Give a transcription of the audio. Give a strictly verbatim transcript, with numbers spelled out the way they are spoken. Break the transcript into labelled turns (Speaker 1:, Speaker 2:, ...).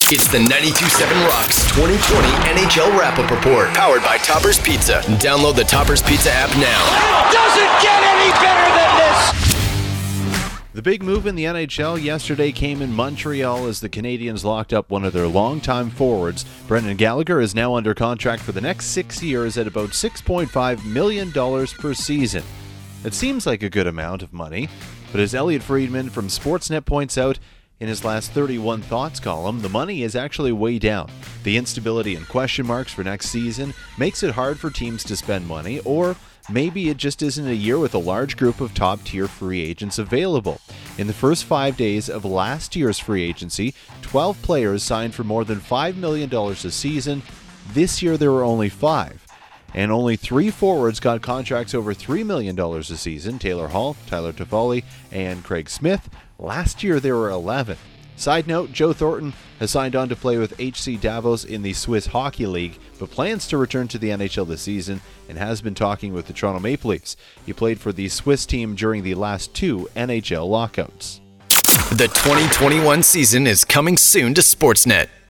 Speaker 1: It's the ninety-two point seven Rocks twenty twenty N H L Wrap-Up Report, powered by Toppers Pizza. Download the Toppers Pizza app now.
Speaker 2: It doesn't get any better than this!
Speaker 3: The big move in the N H L yesterday came in Montreal as the Canadiens locked up one of their longtime forwards. Brendan Gallagher is now under contract for the next six years at about six point five million dollars per season. It seems like a good amount of money, but as Elliot Friedman from Sportsnet points out in his last thirty-one Thoughts column, the money is actually way down. The instability and question marks for next season makes it hard for teams to spend money, or maybe it just isn't a year with a large group of top-tier free agents available. In the first five days of last year's free agency, twelve players signed for more than five million dollars a season. This year there were only five. And only three forwards got contracts over three million dollars a season: Taylor Hall, Tyler Toffoli, and Craig Smith. Last year there were eleven. Side note, Joe Thornton has signed on to play with H C Davos in the Swiss Hockey League, but plans to return to the N H L this season and has been talking with the Toronto Maple Leafs. He played for the Swiss team during the last two N H L lockouts.
Speaker 1: The twenty twenty-one season is coming soon to Sportsnet.